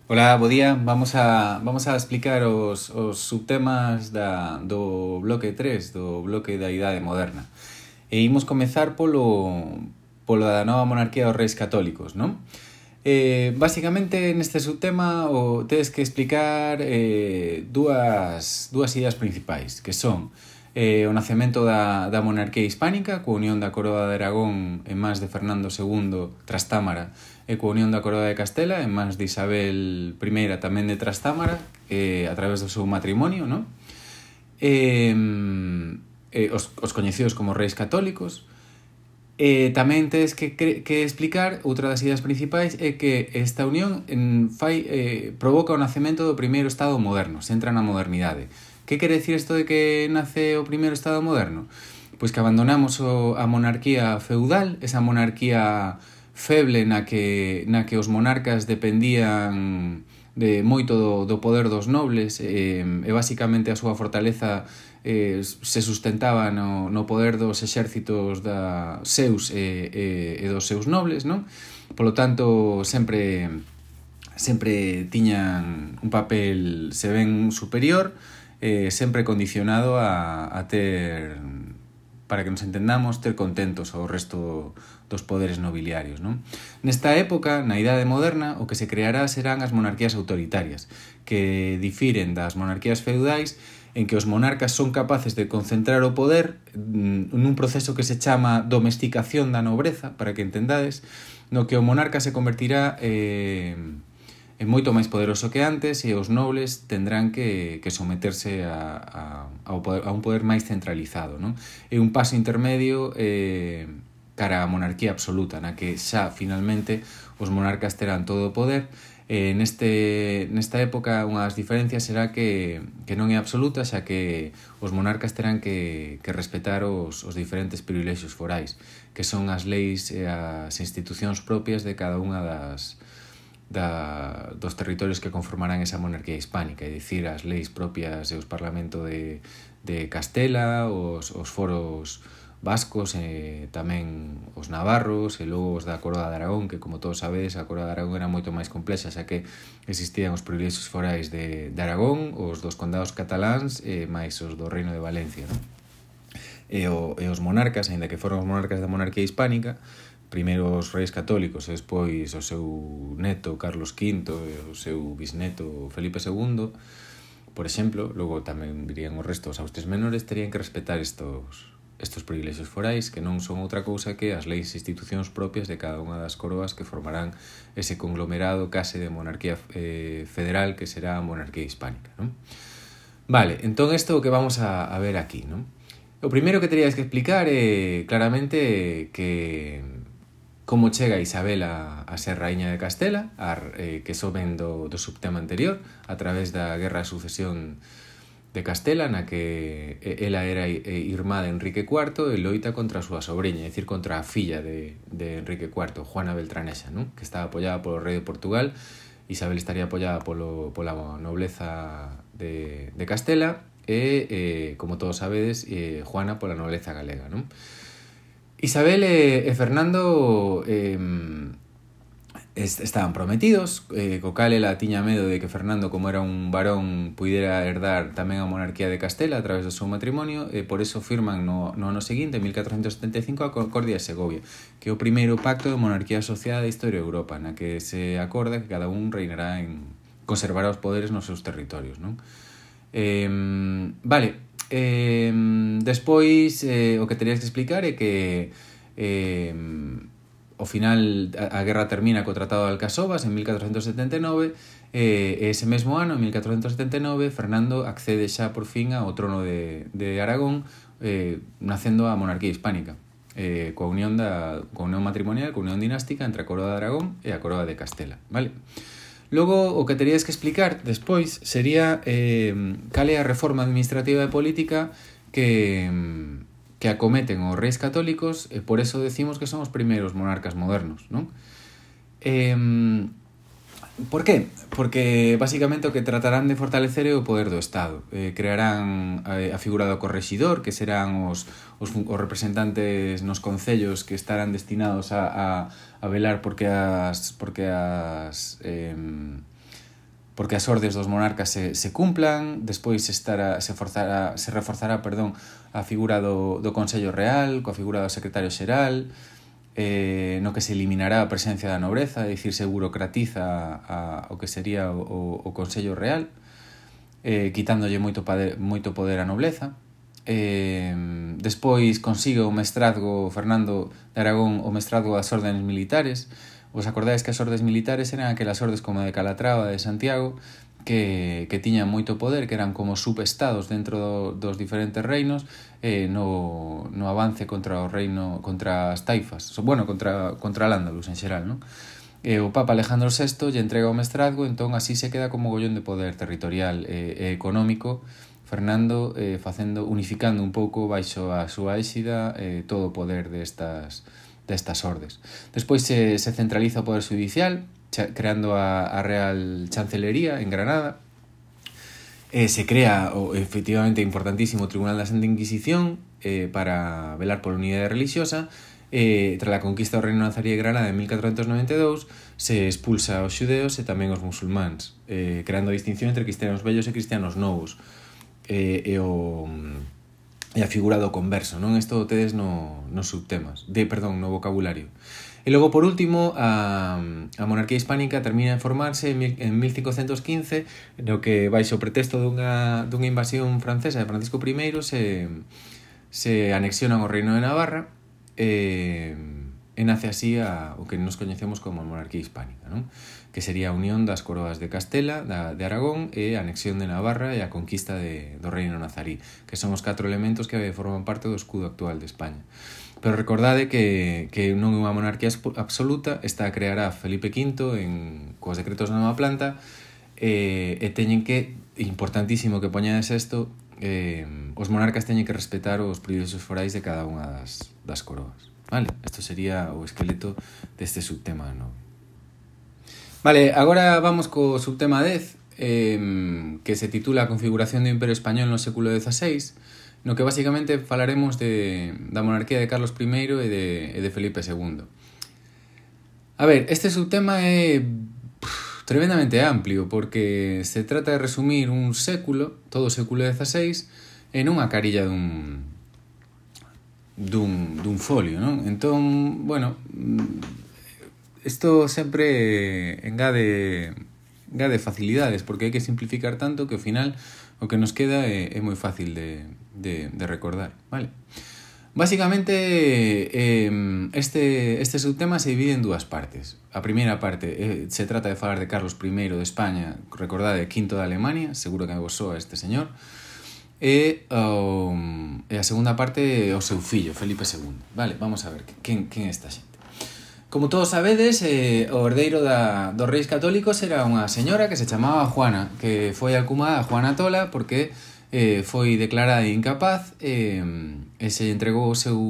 Ola, bo día. Vamos a explicar os subtemas do bloque 3, do bloque da Idade Moderna. E imos comezar polo da nova monarquía dos reis católicos, non? Básicamente, neste subtema tedes que explicar dúas ideas principais, que son o nacemento da monarquía hispánica, coa unión da coroa de Aragón en mans de Fernando II Trastámara e coa unión da coroa de Castela en mans de Isabel I tamén de Trastámara a través do seu matrimonio, non? Os coñecidos como reis católicos. Tamén tedes que explicar, outra das ideas principais é que esta unión provoca o nacemento do primeiro Estado moderno, se entra na modernidade. Que quere decir isto de que nace o primeiro Estado moderno? Pois que abandonamos a monarquía feudal, esa monarquía feble na que os monarcas dependían de moito do poder dos nobles e basicamente a súa fortaleza se sustentaba no poder dos exércitos seus e dos seus nobles, non? Polo tanto, sempre tiñan un papel, se ven, superior, sempre condicionado a ter, para que nos entendamos, ter contentos ao resto dos poderes nobiliarios, non? Nesta época, na Idade Moderna, o que se creará serán as monarquías autoritarias, que difiren das monarquías feudais en que os monarcas son capaces de concentrar o poder nun proceso que se chama domesticación da nobreza, para que entendades, no que o monarca se convertirá en moito máis poderoso que antes e os nobles tendrán que someterse a un poder máis centralizado, non? É un paso intermedio cara á monarquía absoluta, na que xa finalmente os monarcas terán todo o poder. Nesta época unha das diferencias será que non é absoluta, xa que os monarcas terán que respetar os diferentes privilexios forais, que son as leis e as institucións propias de cada unha dos territorios que conformarán esa monarquía hispánica, é dicir, as leis propias e os parlamento de Castela, os foros vascos e tamén os navarros e logo os da coroa de Aragón, que como todos sabedes a coroa de Aragón era moito máis complexa, xa que existían os privilexios forais de Aragón, os dos condados cataláns e máis os do reino de Valencia, non? E os monarcas, aínda que foron os monarcas da monarquía hispánica, primeiro os reis católicos e despois o seu neto Carlos V e o seu bisneto Felipe II, por exemplo, logo tamén virían os restos austres menores, terían que respetar estos privilexios forais, que non son outra cousa que as leis e institucións propias de cada unha das coroas que formarán ese conglomerado case de monarquía federal que será a monarquía hispánica, non? Vale, entón isto é o que vamos a ver aquí, non? O primeiro que terías que explicar é claramente que como chega Isabel a ser raíña de Castela, que soben do subtema anterior, a través da Guerra de Sucesión de Castela, na que ela era irmá de Enrique IV e loita contra a súa sobreña, é dicir, contra a filla de Enrique IV, Juana Beltranexa, non? Que estaba apoiada polo rei de Portugal. Isabel estaría apoiada pola nobleza de Castela e, como todos sabedes, Juana pola nobleza galega, non? Isabel e Fernando estaban prometidos, co cal ela tiña medo de que Fernando, como era un varón, puidera herdar tamén a monarquía de Castela a través do seu matrimonio, e por eso firman no ano seguinte, en 1475, a Concordia de Segovia, que é o primeiro pacto de monarquía asociada da historia de Europa, na que se acorda que cada un reinará conservará os poderes nos seus territorios, non? Despois o que terías que explicar é que ao final a guerra termina co Tratado de Alcasovas en 1479 e ese mesmo ano, en 1479, Fernando accede xa por fin ao trono de Aragón, nacendo a monarquía hispánica, coa unión matrimonial, coa unión dinástica entre a coroa de Aragón e a coroa de Castela, vale? Logo, o que terías que explicar despois sería cal é a reforma administrativa e política que acometen os reis católicos, e por eso decimos que son os primeiros monarcas modernos, non? Por qué? Porque basicamente o que tratarán de fortalecer é o poder do Estado. Crearán a figura do correxidor, que serán os representantes nos concellos que estarán destinados a velar porque porque as ordes dos monarcas se cumplan. Despois se reforzará a figura do Consello Real, coa figura do secretario xeral, no que se eliminará a presencia da nobreza, é dicir, se burocratiza o que sería o Consello Real, quitándolle moito poder á nobleza. Despois consigue o mestrazgo Fernando de Aragón, o mestrazgo das ordenes militares. Vos acordades que as ordes militares eran aquelas ordes como de Calatrava, de Santiago, que tiñan moito poder, que eran como subestados dentro dos diferentes reinos, no avance contra o reino, contra as taifas, contra Al-Ándalus en xeral, non? O Papa Alejandro VI lle entrega o mestrazgo, entón así se queda como gollón de poder territorial e económico, Fernando unificando un pouco baixo a súa éxida todo o poder destas ordes. Despois se centraliza o poder judicial, creando a Real Chancelería en Granada. Se crea efectivamente importantísimo Tribunal da Santa Inquisición para velar pola unidade religiosa. Tras a conquista do Reino Nazarí de Granada en 1492 se expulsa os xudeos e tamén os musulmáns, creando a distinción entre cristianos vellos e cristianos novos, e a figura do converso, non? Isto tedes nos subtemas, no vocabulario. E logo, por último, a monarquía hispánica termina de formarse en 1515, no que, baixo o pretexto dunha invasión francesa de Francisco I, se anexionan o reino de Navarra, e nace así o que nos coñecemos como a monarquía hispánica, non? Que sería a unión das coroas de Castela, de Aragón, e a anexión de Navarra e a conquista do reino nazarí, que son os 4 elementos que forman parte do escudo actual de España. Pero recordade que non é unha monarquía absoluta, esta creará Felipe V cos decretos da nova planta, e teñen que, importantísimo que poñades isto, os monarcas teñen que respetar os privilexios forais de cada unha das coroas. Vale, isto sería o esqueleto deste subtema 9. Vale, agora vamos co subtema 10, que se titula Configuración do Imperio Español no século XVI, no que basicamente falaremos da monarquía de Carlos I e de Felipe II. A ver, este subtema é tremendamente amplio, porque se trata de resumir un século, todo o século XVI, en unha carilla dun folio, non? Entón, bueno, isto sempre engade facilidades, porque hai que simplificar tanto que ao final o que nos queda é moi fácil de recordar, vale? Básicamente, este subtema se divide en dúas partes. A primeira parte se trata de falar de Carlos I de España, recordade, quinto de Alemania, seguro que vos soa este señor, e a segunda parte o seu fillo, Felipe II. Vale, vamos a ver quen é esta xente. Como todos sabedes, o herdeiro dos reis católicos era unha señora que se chamaba Juana, que foi alcumada Juana Tola porque foi declarada incapaz e se entregou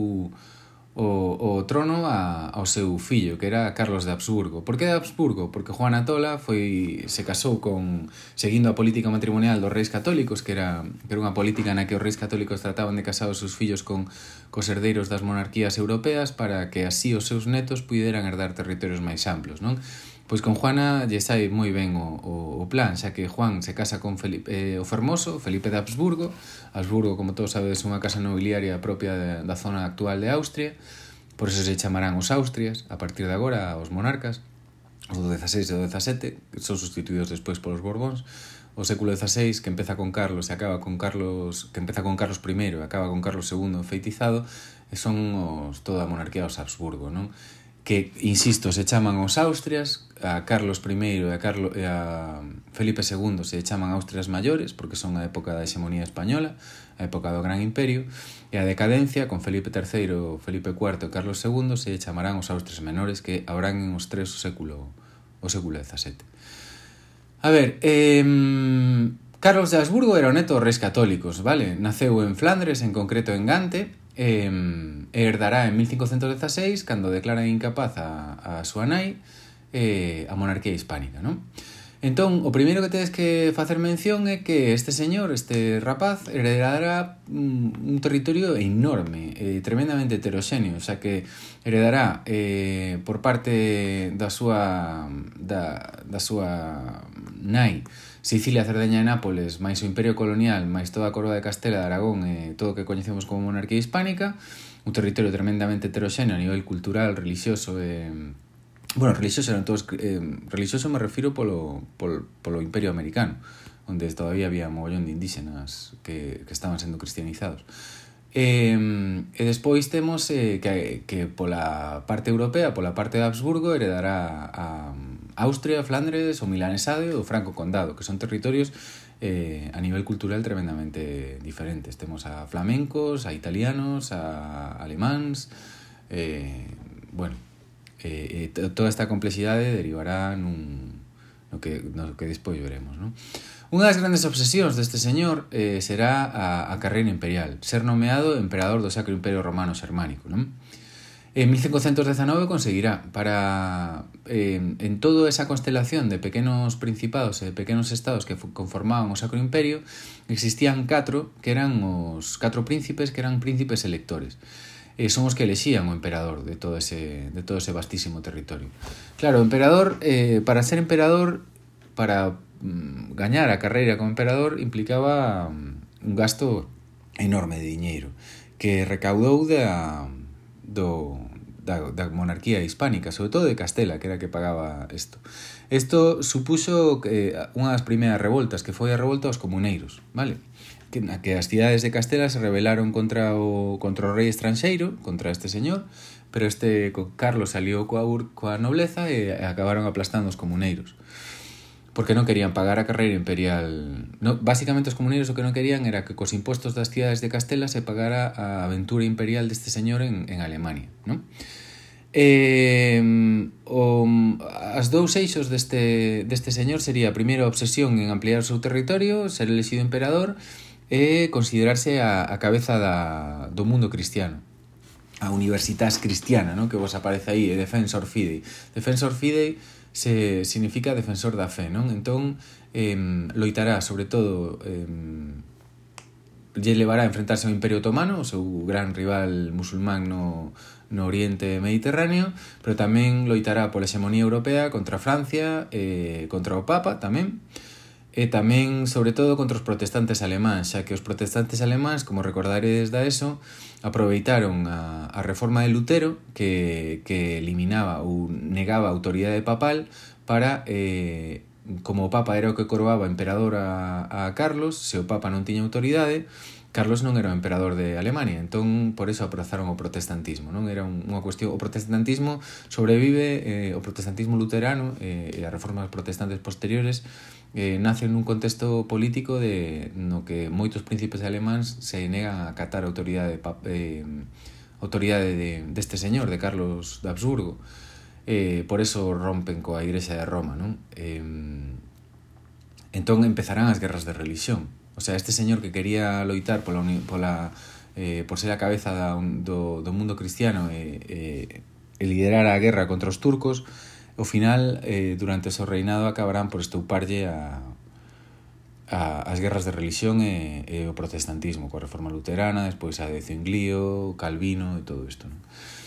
o trono ao seu fillo, que era Carlos de Habsburgo. Por que de Habsburgo? Porque Juana Tola se casou seguindo a política matrimonial dos reis católicos, que era unha política na que os reis católicos trataban de casar os seus fillos cos herdeiros das monarquías europeas para que así os seus netos puderan herdar territorios máis amplos, non? Pois con Juana lle sai moi ben o plan, xa que Juan se casa con Felipe o Fermoso, Felipe de Habsburgo. Habsburgo, como todos sabedes, é unha casa nobiliaria propia da zona actual de Austria, por eso se chamarán os Austrias, a partir de agora, os monarcas, os do 16 e o 17, que son sustituídos despois polos Borbóns. O século XVI, que empeza con Carlos e acaba con Carlos, que empeza con Carlos I e acaba con Carlos II feitizado, e son toda a monarquía dos Habsburgo, non? Que, insisto, se chaman os Austrias, a Carlos I e a Felipe II se chaman Austrias maiores, porque son a época da hexemonía española, a época do Gran Imperio, e a decadencia, con Felipe III, Felipe IV e Carlos II, se chamarán os Austrias menores, que habrán en os tres o século XVII. A ver, Carlos de Habsburgo era o neto dos reis católicos, vale? Naceu en Flandres, en concreto en Gante, e herdará en 1516, cando declara incapaz a súa nai, a monarquía hispánica, non? Entón, o primeiro que tedes que facer mención é que este señor, este rapaz, heredará un territorio enorme, tremendamente heteroxéneo, xa que heredará por parte da súa nai Sicilia, Cerdeña e Nápoles, máis o Imperio Colonial, máis toda a Coroa de Castela, de Aragón e todo o que coñecemos como monarquía hispánica, un territorio tremendamente heteroxéneo a nivel cultural, religioso e... Bueno, religioso eran todos... religioso me refiro polo Imperio Americano, onde todavía había mogollón de indígenas que estaban sendo cristianizados. E despois temos que pola parte europea, pola parte de Habsburgo, heredará a Austria, Flandres, o Milanesade e o Franco Condado, que son territorios a nivel cultural tremendamente diferentes. Temos a flamencos, a italianos, a alemáns, toda esta complexidade derivará no que despois veremos, non? Unha das grandes obsesións deste señor será a carreira imperial, ser nomeado emperador do Sacro Imperio Romano Xermánico, non? En 1519 conseguirá para en toda esa constelación de pequenos principados e de pequenos estados que conformaban o Sacro Imperio, existían 4 que eran os 4 príncipes que eran príncipes electores. Son os que elexían o emperador de todo ese vastísimo territorio. Claro, o emperador, para ser emperador, para gañar a carreira como emperador, implicaba un gasto enorme de diñeiro que recaudou da monarquía hispánica, sobre todo de Castela, que era que pagaba isto. Isto supuxo unha das primeiras revoltas, que foi a revolta dos comuneiros, vale? Que as cidades de Castela se rebelaron contra o rei estranxeiro, contra este señor, pero Carlos salió coa nobleza e acabaron aplastando os comuneiros, porque non querían pagar a carreira imperial. Básicamente os comuneiros o que non querían era que cos impostos das cidades de Castela se pagara a aventura imperial deste señor en Alemania, non? As dous eixos deste señor sería, primeiro, a obsesión en ampliar o seu territorio, ser elexido emperador e considerarse a cabeza do mundo cristiano, a universitas cristiana, non? Que vos aparece aí, Defensor Fidei. Defensor Fidei significa defensor da fe, non? Entón, loitará, sobre todo, lle levará a enfrentarse ao Imperio Otomano, o seu gran rival musulmán no Oriente Mediterráneo, pero tamén loitará pola hexemonía europea contra Francia, contra o Papa tamén, e tamén, sobre todo, contra os protestantes alemáns, xa que os protestantes alemáns, como recordaredes da ESO, aproveitaron a reforma de Lutero, que eliminaba ou negaba a autoridade papal para, como o Papa era o que coroaba emperador a Carlos, se o Papa non tiña autoridade, Carlos non era o emperador de Alemania, entón por eso aprazaron o protestantismo, non? Era unha cuestión, o protestantismo sobrevive, o protestantismo luterano e as reformas protestantes posteriores nacen nun contexto político no que moitos príncipes alemáns se negan a acatar a autoridade deste señor, de Carlos de Habsburgo. Por eso rompen coa Igrexa de Roma, non? Entón empezarán as guerras de religión. O sea, este señor que quería loitar por ser a cabeza do mundo cristiano e liderar a guerra contra os turcos, ao final, durante o seu reinado, acabarán por estouparlle as guerras de religión e o protestantismo, coa reforma luterana, despois a de Zwinglio, Calvino e todo isto, non?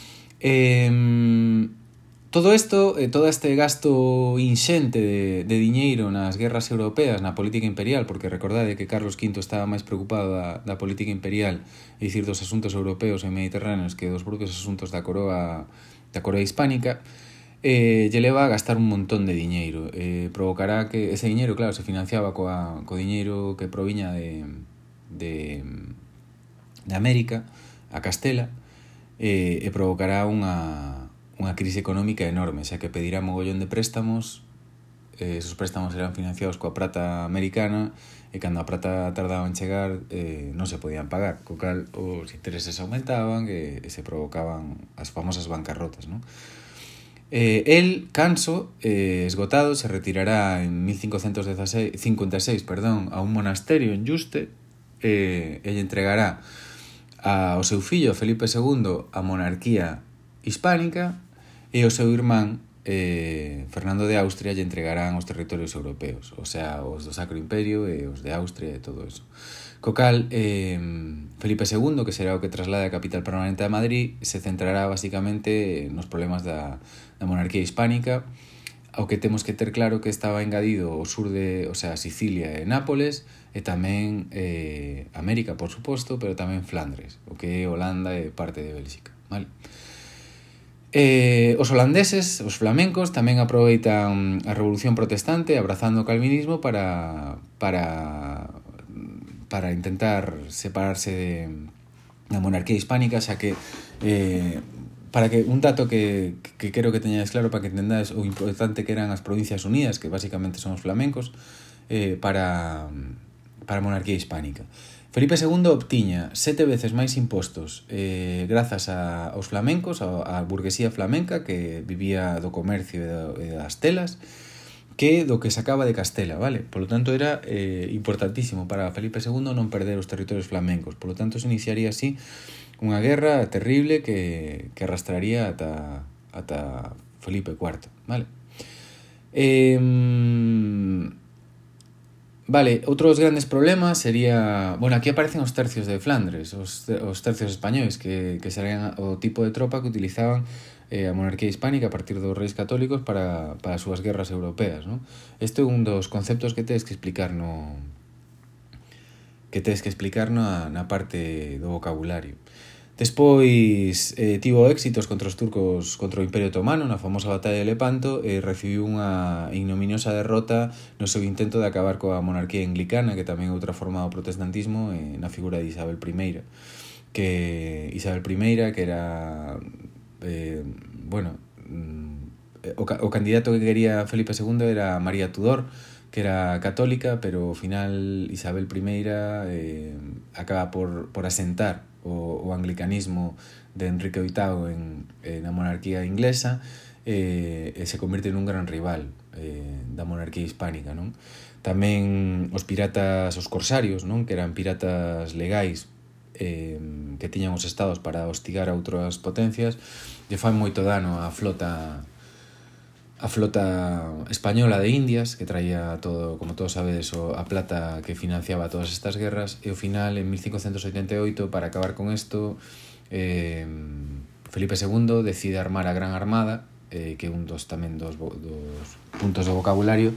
Todo isto, todo este gasto inxente de diñeiro nas guerras europeas, na política imperial, porque recordade que Carlos V estaba máis preocupado da política imperial, é dicir, dos asuntos europeos e mediterráneos que dos propios asuntos da coroa hispánica, lle leva a gastar un montón de diñeiro. Provocará que ese diñeiro, claro, se financiaba co diñeiro que proviña de América, a Castela, e provocará unha crise económica enorme, xa que pedirá mogollón de préstamos, esos préstamos serán financiados coa prata americana, e cando a prata tardaba en chegar non se podían pagar, co cal os intereses aumentaban e se provocaban as famosas bancarrotas, non? El, canso, esgotado, se retirará en 1556 a un monasterio en Yuste e lle entregará ao seu fillo Felipe II a monarquía hispánica e o seu irmán Fernando de Austria lle entregarán os territorios europeos, o sea, os do Sacro Imperio e os de Austria e todo eso. Co cal, Felipe II, que será o que traslade a capital permanente a Madrid, se centrará basicamente nos problemas da monarquía hispánica, ao que temos que ter claro que estaba engadido o sur de, o sea, Sicilia e Nápoles, e tamén América, por suposto, pero tamén Flandres, o que é Holanda e parte de Bélxica, vale? Os holandeses, os flamencos, tamén aproveitan a Revolución Protestante abrazando o calvinismo para intentar separarse da monarquía hispánica, xa que para que un dato que quero que teñades claro para que entendades o importante que eran as Provincias Unidas, que basicamente son os flamencos, para a monarquía hispánica. Felipe II obtiña 7 veces máis impostos grazas aos flamencos, a burguesía flamenca que vivía do comercio e das telas, que do que sacaba de Castela, vale? Por lo tanto, era importantísimo para Felipe II non perder os territorios flamencos. Por lo tanto, se iniciaría así unha guerra terrible que arrastraría ata Felipe IV, vale? Vale, outros grandes problemas sería... Bueno, aquí aparecen os tercios de Flandres, os tercios españois, que serían o tipo de tropa que utilizaban a monarquía hispánica a partir dos reis católicos para as súas guerras europeas, ¿no? Este é un dos conceptos que tedes que explicar na parte do vocabulario. Despois tivo éxitos contra os turcos, contra o Imperio Otomano na famosa batalla de Lepanto, e recibiu unha ignominiosa derrota no seu intento de acabar coa monarquía anglicana, que tamén é outra forma do protestantismo, na figura de Isabel I, que era o candidato que quería Felipe II era María Tudor, que era católica, pero ao final Isabel I acaba por asentar o anglicanismo de Enrique VIII na monarquía inglesa, e se convirte nun gran rival da monarquía hispánica, non? Tamén os piratas, os corsarios, non? Que eran piratas legais que tiñan os estados para hostigar a outras potencias, lle fan moito dano á flota española de Indias, que traía todo, como todos sabedes, a plata que financiaba todas estas guerras, e ao final, en 1588, para acabar con isto, Felipe II decide armar a Gran Armada, que é un dos puntos do vocabulario,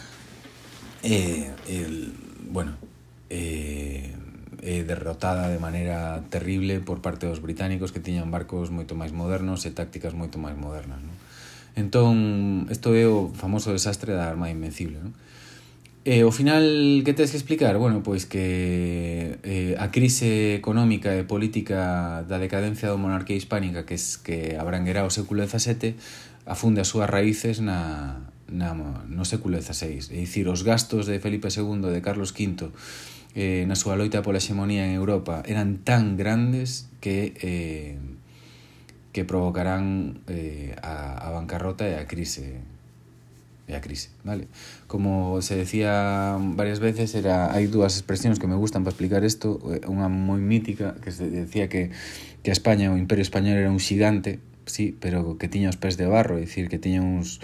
derrotada de maneira terrible por parte dos británicos, que tiñan barcos moito máis modernos e tácticas moito máis modernas, non? Entón, isto é o famoso desastre da Armada Invencible, non? E ao final, que tedes que explicar? Bueno, pois que a crise económica e política da decadencia da monarquía hispánica que abranguerá o século XVII afunde as súas raíces no século XVI. É dicir, os gastos de Felipe II e de Carlos V na súa loita pola hexemonía en Europa eran tan grandes que provocarán a bancarrota e a crise, vale? Como se decía varias veces, hai dúas expresións que me gustan para explicar isto. Unha moi mítica, que se decía que a España, o Imperio Español, era un xigante, sí, pero que tiña os pés de barro, é dicir, que tiña uns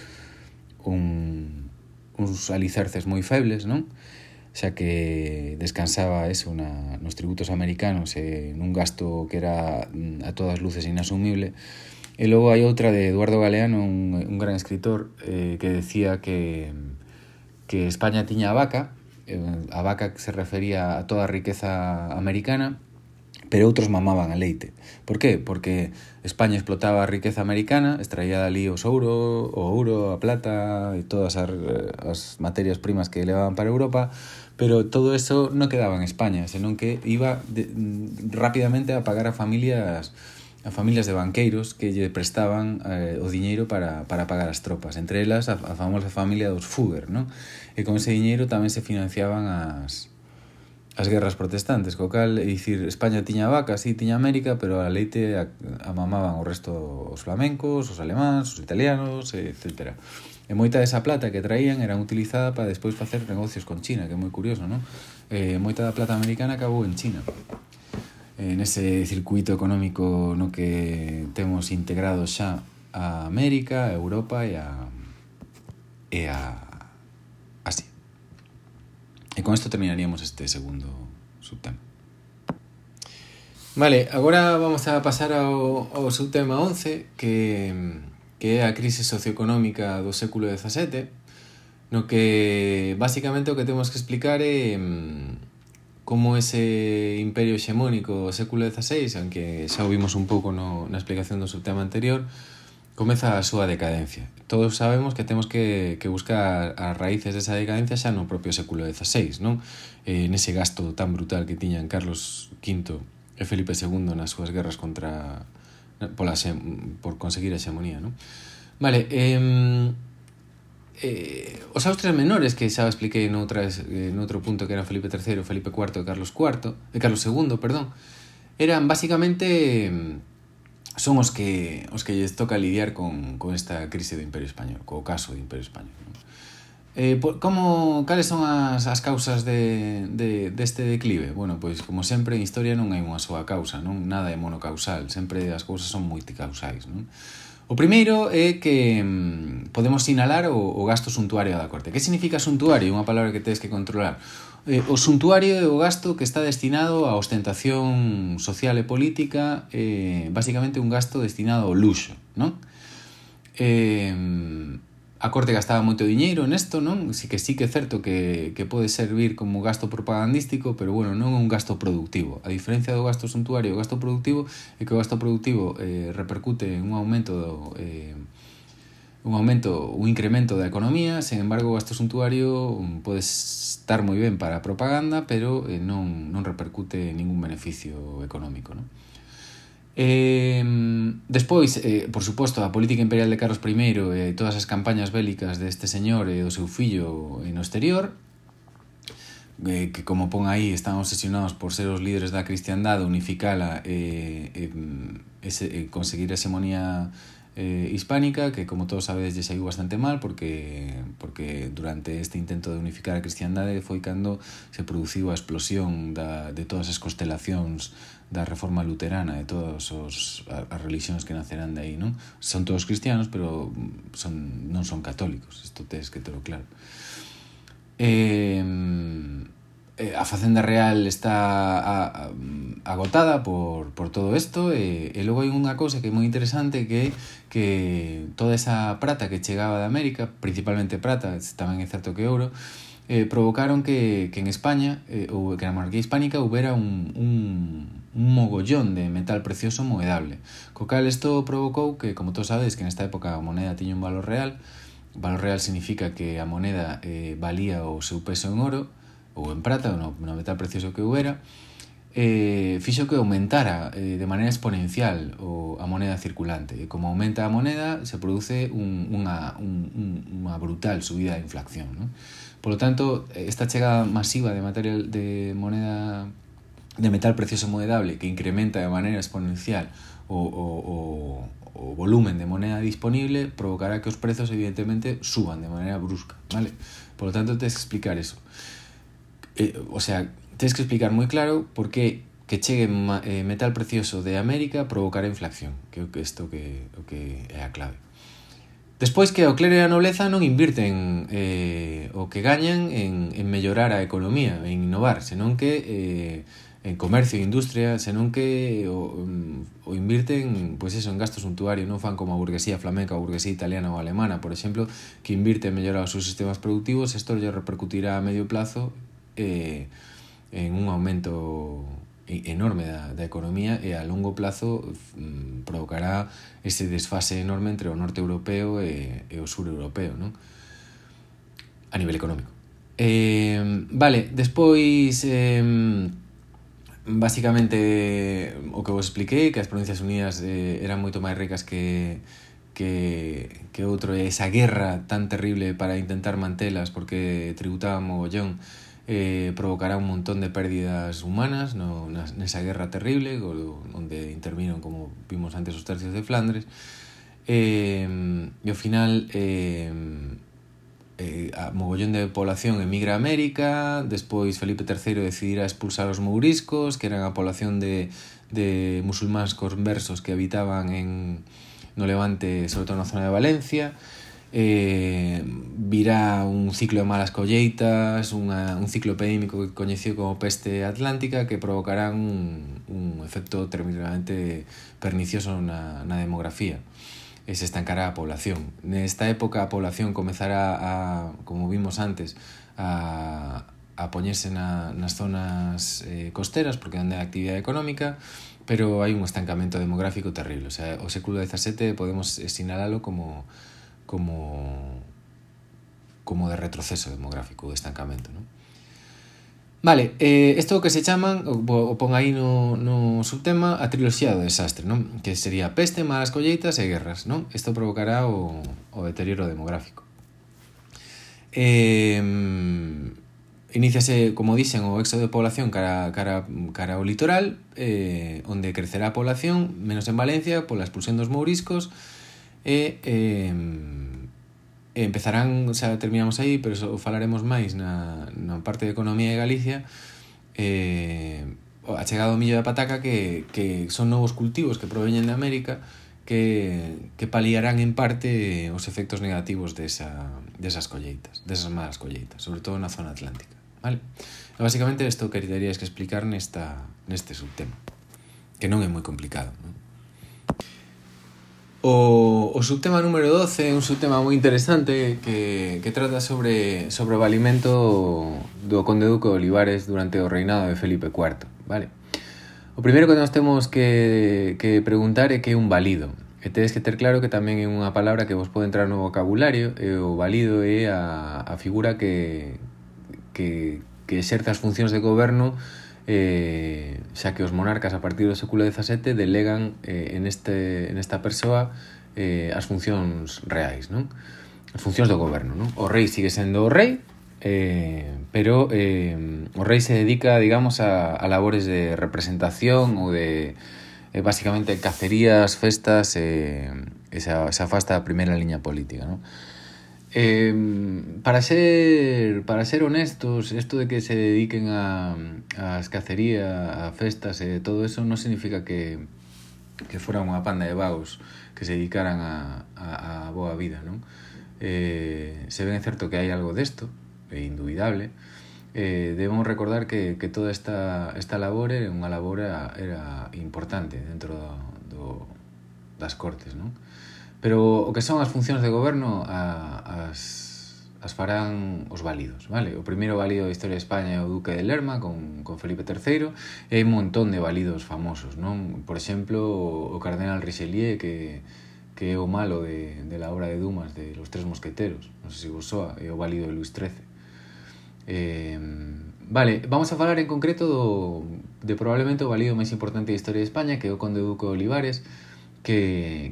alicerces moi febles, non? Xa que descansaba eso nos tributos americanos e nun gasto que era a todas luces inasumible. E logo hai outra de Eduardo Galeano, un gran escritor, que decía que España tiña a vaca que se refería a toda a riqueza americana, pero outros mamaban a leite. Por qué? Porque España explotaba a riqueza americana, extraía dali o ouro, a plata e todas as materias primas que levaban para Europa, pero todo eso non quedaba en España, senón que iba rápidamente a pagar a familias de banqueiros que lle prestaban o diñeiro para pagar as tropas, entre elas a famosa familia dos Fugger, non? E con ese diñeiro tamén se financiaban as guerras protestantes, co cal, é dicir, España tiña vaca, sí, tiña América, pero a leite a mamaban o resto, os flamencos, os alemáns, os italianos, etc. E moita desa plata que traían era utilizada para despois facer negocios con China, que é moi curioso, non? Moita da plata americana acabou en China, en ese circuito económico no que temos integrado xa a América, a Europa e a Asia. E con isto terminaríamos este segundo subtema. Vale, agora vamos a pasar ao subtema 11, que que é a crise socioeconómica do século XVII, no que basicamente o que temos que explicar é como ese imperio hexemónico do século XVI, aunque xa o vimos un pouco na explicación do subtema anterior, comeza a súa decadencia. Todos sabemos que temos que buscar as raíces desa decadencia xa no propio século XVI, non? Nese gasto tan brutal que tiñan Carlos V e Felipe II nas súas guerras por conseguir a hexemonía, non? Vale, os Austrias menores, que xa expliquei noutro punto, que eran Felipe III, Felipe IV e Carlos II, perdón, eran basicamente son os que lles toca lidiar con esta crise do Imperio Español, co caso do Imperio Español, non? Cales son as causas deste declive? Bueno, pois, como sempre, en historia non hai unha soa causa, non? Nada é monocausal, sempre as cousas son multicausais, non? O primeiro é que podemos sinalar o gasto suntuario da corte. Que significa suntuario? Unha palabra que tedes que controlar. O suntuario é o gasto que está destinado a ostentación social e política, basicamente un gasto destinado ao luxo, non? A corte gastaba moito diñeiro nesto, non? Sí que é certo que pode servir como gasto propagandístico, pero bueno, non é un gasto productivo. A diferencia do gasto suntuario, o gasto productivo é que o gasto productivo repercute en un incremento da economía. Sen embargo, o gasto suntuario pode estar moi ben para a propaganda, pero non repercute ningún beneficio económico, non? Despois, por suposto, a política imperial de Carlos I e todas as campañas bélicas deste señor e do seu fillo no exterior, que como pon aí, están obsesionados por ser os líderes da cristiandade, unificala e conseguir a hexemonía hispánica, que como todos sabedes lle saiu bastante mal, porque durante este intento de unificar a cristiandade foi cando se produciu a explosión de todas as constelacións da reforma luterana, de todas as religións que nacerán de aí, non? Son todos cristianos, pero non son católicos, isto tes que telo claro. A Facenda Real está agotada por todo isto, e logo hai unha cousa que é moi interesante, que toda esa prata que chegaba de América, principalmente prata, tamén é certo que ouro, provocaron que en España, ou que na monarquía hispánica, houbera un mogollón de metal precioso moedable, co cal isto provocou que, como todos sabedes, que nesta época a moneda tiña un valor real. O valor real significa que a moneda valía o seu peso en oro ou en prata, ou no metal precioso que houbera, fixo que aumentara de maneira exponencial a moneda circulante, e como aumenta a moneda se produce unha brutal subida de inflación, non? Por lo tanto, esta chegada masiva de moneda de metal precioso moedable, que incrementa de maneira exponencial o volumen de moneda disponible, provocará que os prezos evidentemente suban de maneira brusca, vale? Por lo tanto, tens que explicar eso. O sea, tens que explicar moi claro por que chegue metal precioso de América provocará inflación, que é isto o que é a clave. Despois, que o clero e a nobleza non invirten o que gañan en mellorar a economía, en innovar, senón que en comercio e industria, senón que o invirten, pois eso, en gasto suntuario. Non fan como a burguesía flamenca, a burguesía italiana ou alemana, por exemplo, que invirte en mellorar os seus sistemas productivos. Isto lle repercutirá a medio plazo en un aumento enorme da economía, e a longo plazo provocará ese desfase enorme entre o norte europeo e o sur europeo, non? A nivel económico. Vale, despois basicamente o que vos expliquei, que as Provincias Unidas eran moito máis ricas que outro, e esa guerra tan terrible para intentar mantelas porque tributaban mogollón, provocará un montón de pérdidas humanas nesa guerra terrible, onde interviron, como vimos antes, os tercios de Flandres, e ao final a mogollón de población emigra a América. Despois Felipe III decidirá expulsar os mouriscos, que eran a población de musulmáns conversos que habitaban no Levante, sobre todo na zona de Valencia. Virá un ciclo de malas colleitas, un ciclo epidémico que coñecido como peste atlántica, que provocarán un efecto tremendamente pernicioso na demografía. e se estancará a población. Nesta época a población comezará como vimos antes, a poñerse nas zonas costeras, porque é onde hai actividade económica, pero hai un estancamento demográfico terrible. O sea, o século XVII podemos sinalalo como de retroceso demográfico, de estancamento, ¿no? Vale, isto que se chaman, o pon aí no subtema, a triloxía do desastre, non? Que sería peste, malas colleitas e guerras, non? Isto provocará o deterioro demográfico. Iníciase, como dixen, o éxodo de población cara ao litoral, onde crecerá a población, menos en Valencia, pola expulsión dos mouriscos, empezarán, xa terminamos aí, pero eso falaremos máis na parte de economía de Galicia, a chegada do millo da pataca, que son novos cultivos que proveñen de América, que paliarán en parte os efectos negativos desas colleitas, desas malas colleitas, sobre todo na zona atlántica, vale? E basicamente isto que terías que explicar neste subtema, que non é moi complicado, non? O subtema número 12 é un subtema moi interesante que trata sobre o valimento do conde duque de Olivares durante o reinado de Felipe IV, vale? O primeiro que nós temos que preguntar é que é un valido. E tedes que ter claro que tamén é unha palabra que vos pode entrar no vocabulario, e o valido é a figura que exerce as funcións de goberno, xa que os monarcas a partir do século XVII delegan en esta persoa as funcións reais, non? As funcións do goberno, non? O rei sigue sendo o rei, pero o rei se dedica, digamos, a labores de representación ou de basicamente cacerías, festas, se afasta da primeira liña política, non? Para ser honestos, esto de que se dediquen a cacerías, a festas e todo eso non significa que fuera unha panda de vagos que se dedicaran a boa vida, non? Se ben é certo que hai algo desto, é indubidable. Debemos recordar que toda esta labor era unha labor era importante dentro das cortes, non? Pero o que son as funcións de goberno as farán os válidos, vale? O primeiro válido da historia de España é o Duque de Lerma con Felipe III, e hai un montón de válidos famosos, non? Por exemplo, o cardenal Richelieu, que é o malo de la obra de Dumas de Los Tres Mosqueteros, non sei se vos soa, é o válido de Luis XIII. Vale, vamos a falar en concreto de probablemente o válido máis importante da historia de España, que é o conde duque de Olivares, que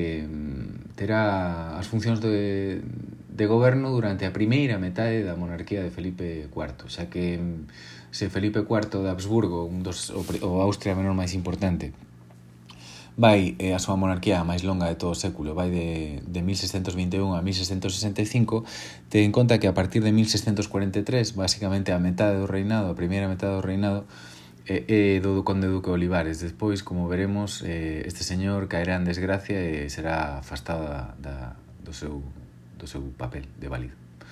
terá as funcións de goberno durante a primeira metade da monarquía de Felipe IV, xa que se Felipe IV de Habsburgo, o Austria menor máis importante, vai a súa monarquía máis longa de todo o século, vai de 1621 a 1665, ten en conta que a partir de 1643, basicamente a metade do reinado, a primeira metade do reinado, do conde duque de Olivares. Despois, como veremos, este señor caerá en desgracia e será afastado do seu papel de válido.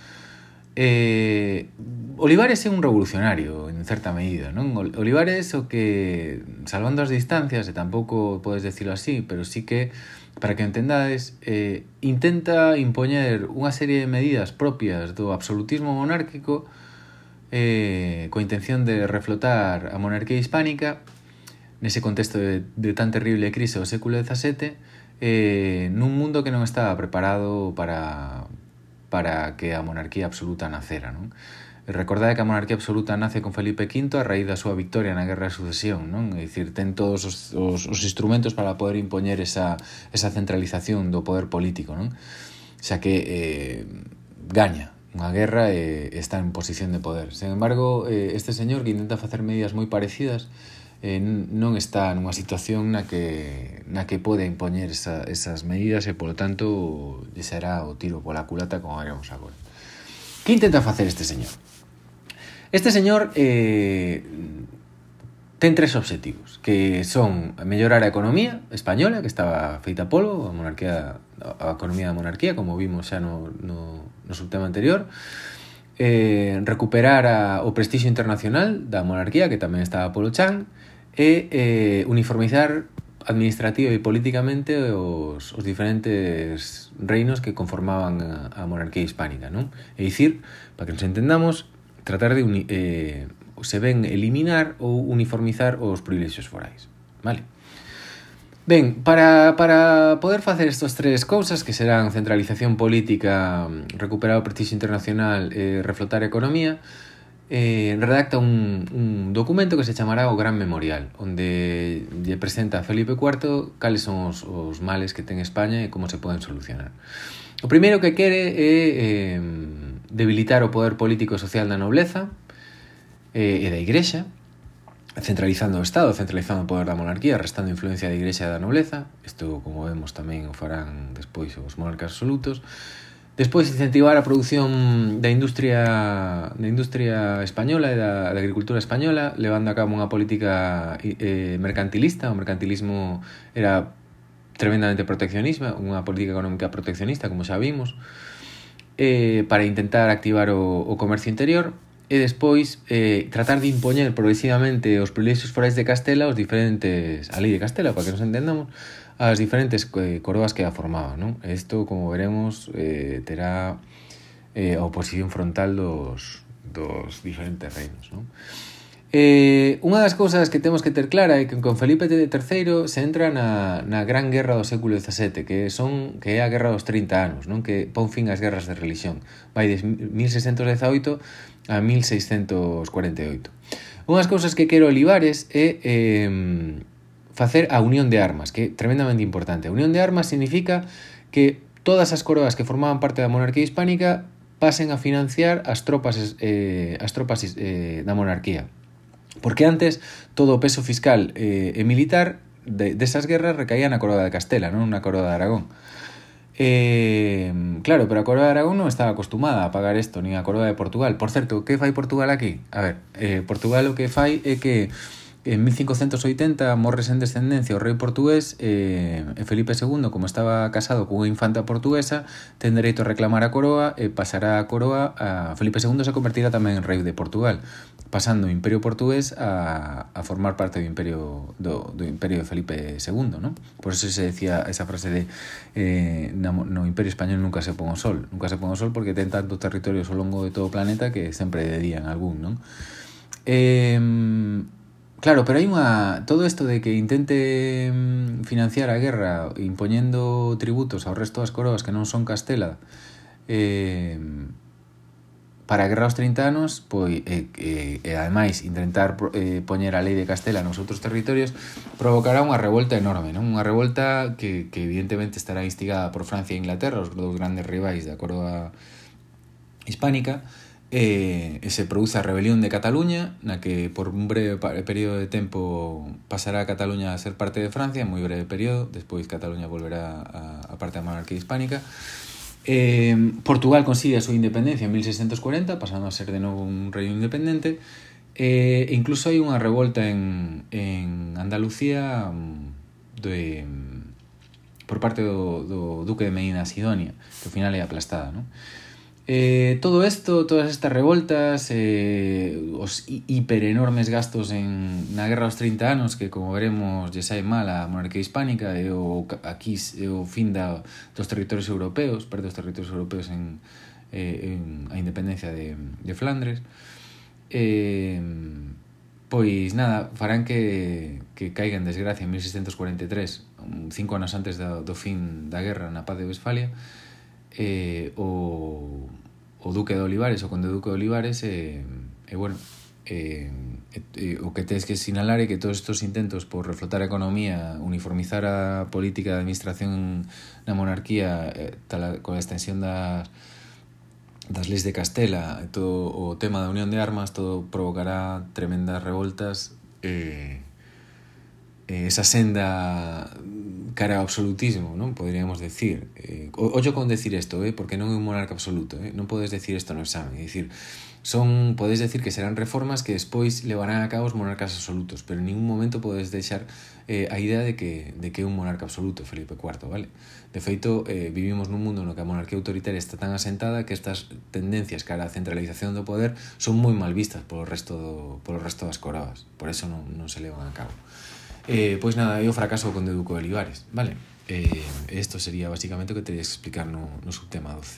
Olivares é un revolucionario en certa medida, non? Olivares o que, salvando as distancias, e tampouco podes decirlo así, pero sí que, para que entendades, intenta impoñer unha serie de medidas propias do absolutismo monárquico, coa intención de reflotar a monarquía hispánica nese contexto de tan terrible crise do século XVII, nun mundo que non estaba preparado para que a monarquía absoluta nacera, non? Recordade que a monarquía absoluta nace con Felipe V a raíz da súa victoria na Guerra de Sucesión, non? É dicir, ten todos os instrumentos para poder impoñer esa centralización do poder político, non? Xa que gaña unha guerra e está en posición de poder. Sen embargo, este señor que intenta facer medidas moi parecidas non está nunha situación na que pode impoñer esas medidas e, polo tanto, será o tiro pola culata, como veremos agora. Que intenta facer este señor? Este señor ten tres obxectivos, que son mellorar a economía española, que estaba feita polvo, a economía da monarquía, como vimos xa no subtema anterior, recuperar o prestixio internacional da monarquía, que tamén estaba polo chan, e uniformizar administrativa e políticamente os diferentes reinos que conformaban a monarquía hispánica, non? É dicir, para que nos entendamos, tratar de se ven eliminar ou uniformizar os privilexios forais, vale? Ben, para poder facer estas tres cousas, que serán centralización política, recuperar o prestigio internacional e reflotar a economía, redacta un documento que se chamará o Gran Memorial, onde lle presenta a Felipe IV cales son os males que ten España e como se poden solucionar. O primeiro que quere é debilitar o poder político e social da nobleza e da Igrexa, centralizando o Estado, centralizando o poder da monarquía, restando influencia da Igrexa e da nobleza. Isto, como vemos, tamén o farán despois os monarcas absolutos. Despois, incentivar a produción da industria española e da agricultura española, levando a cabo unha política mercantilista. O mercantilismo era tremendamente proteccionista, unha política económica proteccionista, como xa vimos, para intentar activar o comercio interior. E despois tratar de impoñer progresivamente os privilexios forais de Castela a lei de Castela, para que nos entendamos, as diferentes coroas que a formaban, non? Isto, como veremos, terá a oposición frontal dos diferentes reinos, non? Unha das cousas que temos que ter clara é que con Felipe III se entra na gran guerra do século XVII, que é a guerra dos 30 anos, non? Que pon fin ás guerras de religión. Vai de 1618 a 1648. Unhas cousas que quero Olivares é facer a unión de armas, que é tremendamente importante. A unión de armas significa que todas as coroas que formaban parte da monarquía hispánica pasen a financiar as tropas da monarquía. Porque antes todo o peso fiscal e militar desas guerras recaía na coroa de Castela, non na coroa de Aragón. Claro, pero a coroa de Aragón non estaba acostumada a pagar isto, nin a coroa de Portugal. Por certo, que fai Portugal aquí? A ver, Portugal o que fai é que en 1580 morre sen descendencia o rei portugués e Felipe II, como estaba casado cunha infanta portuguesa, ten dereito a reclamar a coroa e pasará a coroa a Felipe II. Se convertirá tamén en rei de Portugal, pasando o Imperio Portugués a formar parte do Imperio de Felipe II, non? Por eso se decía esa frase de no Imperio Español nunca se pon o sol. Nunca se pon o sol porque ten tantos territorios ao longo de todo o planeta que sempre de día en algún, non? Claro, pero hai todo isto de que intente financiar a guerra impoñendo tributos ao resto das coroas que non son Castela para a guerra dos 30 anos, pois, e ademais intentar poñer a lei de Castela nos outros territorios, provocará unha revolta enorme, non? Unha revolta que evidentemente estará instigada por Francia e Inglaterra, os dous grandes rivais da coroa hispánica. Se produce a rebelión de Cataluña, na que por un breve período de tempo pasará a Cataluña a ser parte de Francia, en moi breve período, despois Cataluña volverá a parte da monarquía hispánica. Portugal consigue a súa independencia en 1640, pasando a ser de novo un reino independente, e incluso hai unha revolta en Andalucía por parte do duque de Medina Sidonia, que ao final é aplastada, non? Todo isto, todas estas revoltas, os hiperenormes gastos na guerra dos 30 anos, que como veremos lle sae mal a monarquía hispánica, e aquí o fin dos territorios europeos, perde os territorios europeos en a independencia de Flandres, pois nada, farán que caiga en desgracia en 1643, 5 anos antes do fin da guerra, na paz de Westfalia, o Duque de Olivares, o Conde Duque de Olivares, bueno, o que tens que sinalar é que todos estes intentos por reflotar a economía, uniformizar a política de administración na monarquía, con a extensión das leis de Castela, todo o tema da unión de armas, todo provocará tremendas revoltas, esa senda cara ao absolutismo, non? Poderíamos decir. Ollo con decir isto, porque non é un monarca absoluto, non podes decir isto no exame. É dicir, podes decir que serán reformas que despois levarán a cabo os monarcas absolutos, pero en ningún momento podes deixar a idea de que é un monarca absoluto Felipe IV, vale? De feito, vivimos nun mundo no que a monarquía autoritaria está tan asentada que estas tendencias cara á centralización do poder son moi mal vistas polo resto das coroas, por eso non se levan a cabo. Pois nada, é o fracaso do conde Duco de Olivares, vale? Isto sería basicamente o que terías que explicar no subtema 12.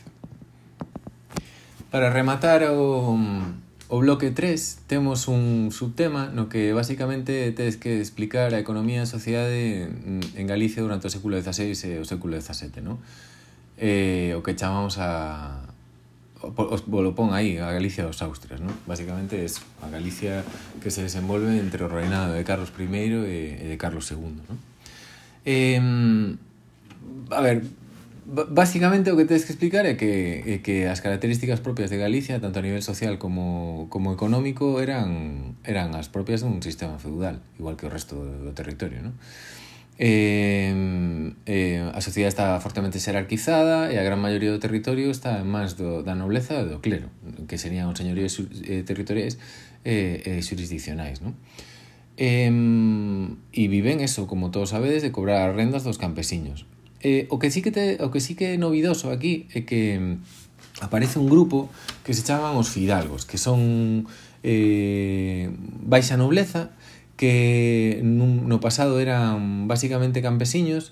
Para rematar o bloque 3, temos un subtema no que basicamente tedes que explicar a economía e a sociedade en Galicia durante o século XVI e o século XVII, non? O que chamamos lo pon aí, a Galicia dos Austrias, non? Basicamente é a Galicia que se desenvolve entre o reinado de Carlos I e de Carlos II, non? A ver, basicamente o que tens que explicar é que as características propias de Galicia, tanto a nivel social como económico, eran as propias dun sistema feudal, igual que o resto do territorio, non? A sociedade está fortemente xerarquizada e a gran maioría do territorio está en mans da nobleza e do clero, que serían os señoríos territoriais e xurisdiccionais, non? E viven eso, como todos sabedes, de cobrar as rendas dos campesiños. O que sí que é novidoso aquí é que aparece un grupo que se chaman os fidalgos, que son baixa nobleza, que no pasado eran basicamente campesiños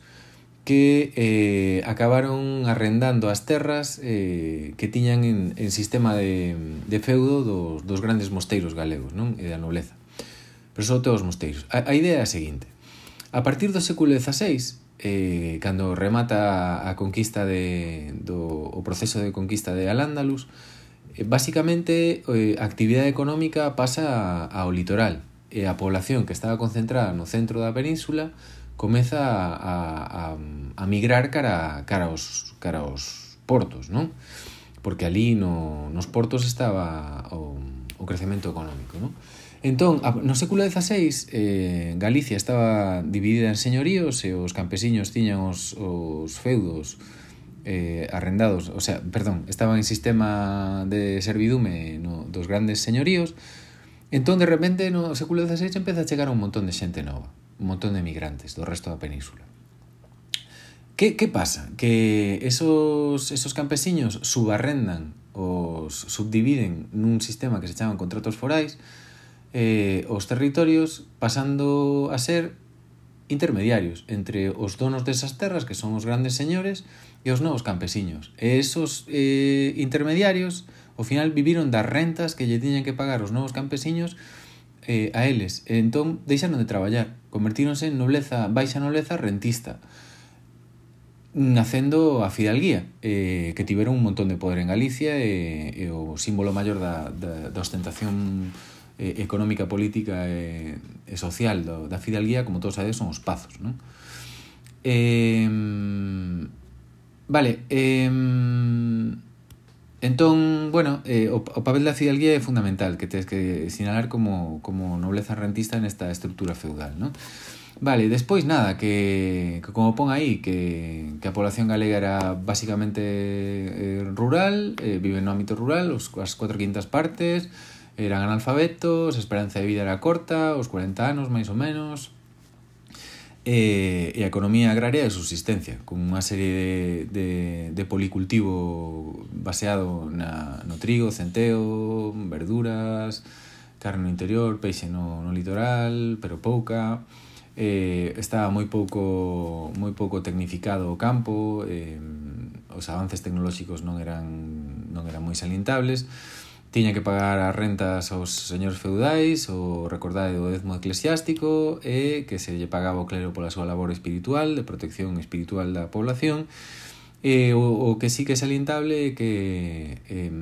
que acabaron arrendando as terras que tiñan en sistema de feudo dos grandes mosteiros galegos, non? E da nobleza. Pero sobre todo os mosteiros. A idea é a seguinte: a partir do século XVI, cando remata a conquista o proceso de conquista de Al-Ándalus, basicamente a actividade económica pasa ao litoral e a población que estaba concentrada no centro da península comeza a migrar cara aos portos, non? Porque ali nos portos estaba o crecemento económico, non? Entón, no século XVI, Galicia estaba dividida en señoríos e os campesiños tiñan os feudos arrendados, estaban en sistema de servidume dos grandes señoríos. Entón, de repente, no século XVI empeza a chegar un montón de xente nova, un montón de migrantes do resto da península. Que pasa? Que esos campesiños subarrendan, subdividen nun sistema que se chaman contratos forais, os territorios pasando a ser intermediarios entre os donos desas terras, que son os grandes señores, e os novos campesiños. E esos intermediarios, ao final, viviron das rentas que lle tiñan que pagar os novos campesiños a eles. E entón, deixaron de traballar, convertíronse en baixa nobleza rentista, nacendo a fidalguía, que tiveron un montón de poder en Galicia e o símbolo maior da ostentación económica, política e social da fidalguía, como todos sabedes, son os pazos, non? Entón, bueno, o papel da fidalguía é fundamental, que tens que sinalar como nobleza rentista nesta estrutura feudal, non? Vale, despois nada, que como pon aí, que a población galega era basicamente rural, vive no ámbito rural, as 4/5 partes eran analfabetos, a esperanza de vida era corta, os 40 anos, máis ou menos, e a economía agraria de subsistencia, con unha serie de policultivo baseado no trigo, centeo, verduras, carne no interior, peixe no litoral, pero pouca. Estaba moi pouco tecnificado o campo, os avances tecnolóxicos non eran moi salientables. Tiña que pagar as rentas aos señores feudais, o recordade do dezmo eclesiástico, e que se lle pagaba o clero pola súa labor espiritual, de protección espiritual da población. O que sí que é salientable é que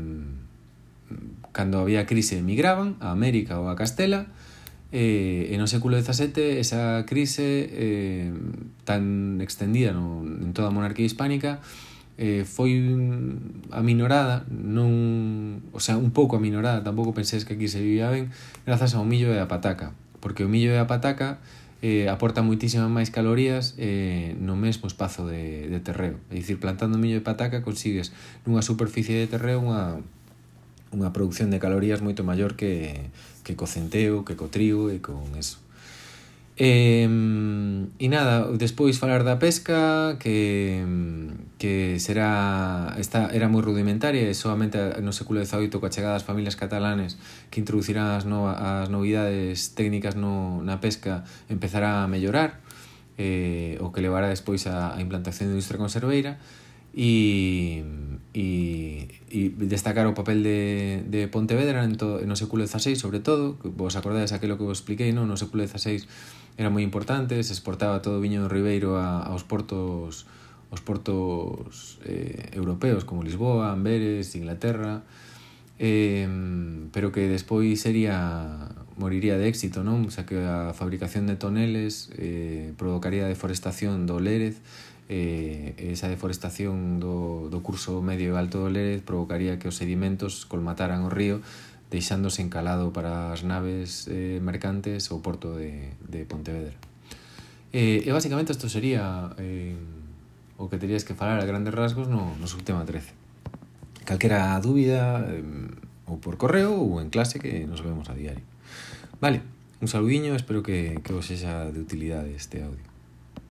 cando había crise emigraban a América ou a Castela, e no século XVII esa crise tan extendida en toda a monarquía hispánica foi aminorada, un pouco aminorada, tampouco penséis que aquí se vivía ben, grazas ao millo e a pataca, porque o millo e a pataca aporta moitísimas máis calorías no mesmo espazo de terreo. É dicir, plantando millo e pataca consigues nunha superficie de terreo unha producción de calorías moito maior que co centeo, que co trigo e con eso. E nada, despois falar da pesca que era moi rudimentaria e solamente no século XVIII coa chegada das familias catalanes que introducirán as novidades técnicas na pesca empezará a mellorar, o que levará despois a implantación da industria conserveira e destacar o papel de Pontevedra no século XVI, sobre todo, que vos acordades aquilo que vos expliquei, no século XVI era moi importante, se exportaba todo o viño do Ribeiro aos portos europeos como Lisboa, Amberes, Inglaterra, pero que despois moriría de éxito, non? O sea, que a fabricación de toneles provocaría a deforestación do Lérez, esa deforestación do curso medio e alto do Lérez provocaría que os sedimentos colmataran o río, deixándose encalado para as naves mercantes o porto de Pontevedra. E basicamente isto sería o que terías que falar a grandes rasgos no subtema 13. Calquera dúbida, ou por correo ou en clase, que nos vemos a diario. Vale, un saludiño, espero que vos sexa de utilidade este audio.